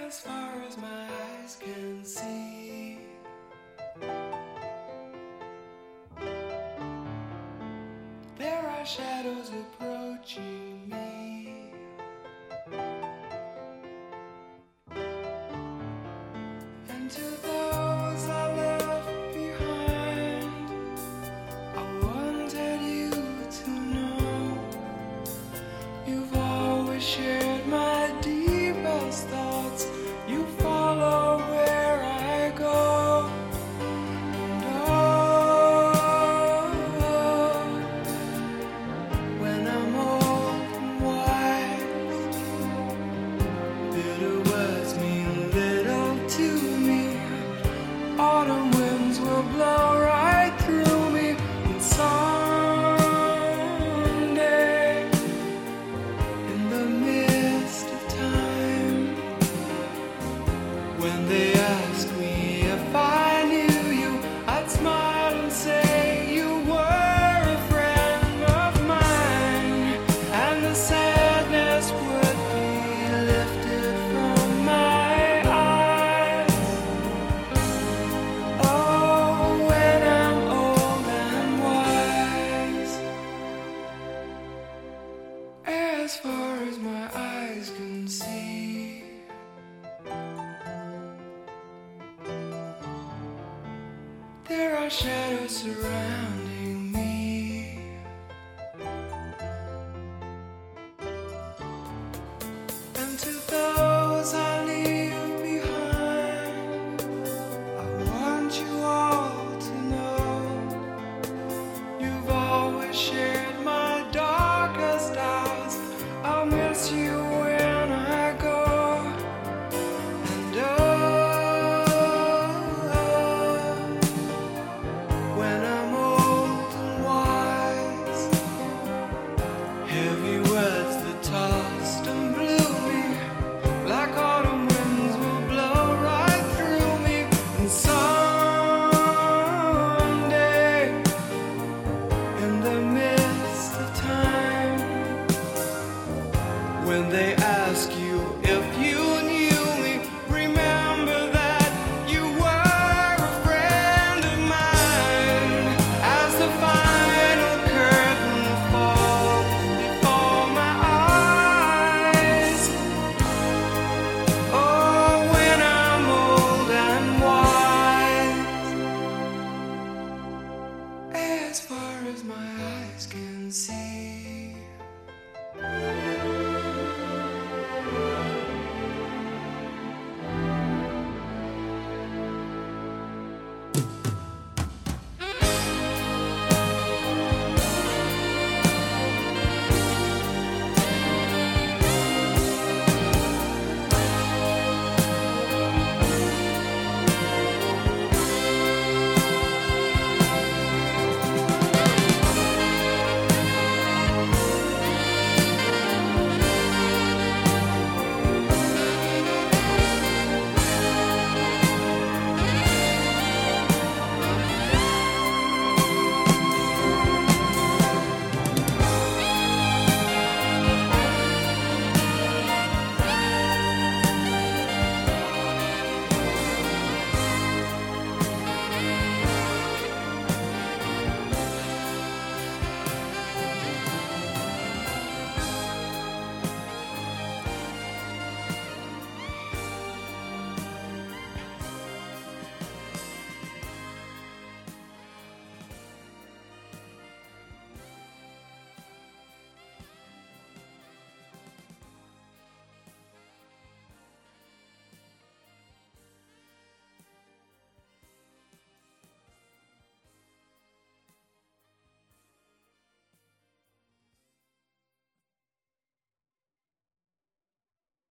as far as my eyes can see. There are shadows approaching me. And to those I left behind, I wanted you to know you've always shared my deepest thoughts. You follow where I go. And oh, when I'm old and wise, bitter words mean little to me. Autumn winds will blow right through me. And someday, in the midst of time, when they ask me if I knew you, I'd smile and say you were a friend of mine, and the sadness would be lifted from my eyes. Oh, when I'm old and wise, as far as my eyes can see. There are shadows surrounding me. And to those I leave behind, I want you all to know you've always shared my darkest hours. I'll miss you when I go. And when I'm old and wise, heavy words that tossed and blew me, like autumn winds will blow right through me. And someday, in the midst of time, when they ask you if you knew me, remember that you were a friend of mine. As the final curtain falls before my eyes, oh, when I'm old and wise, as far as my eyes can see.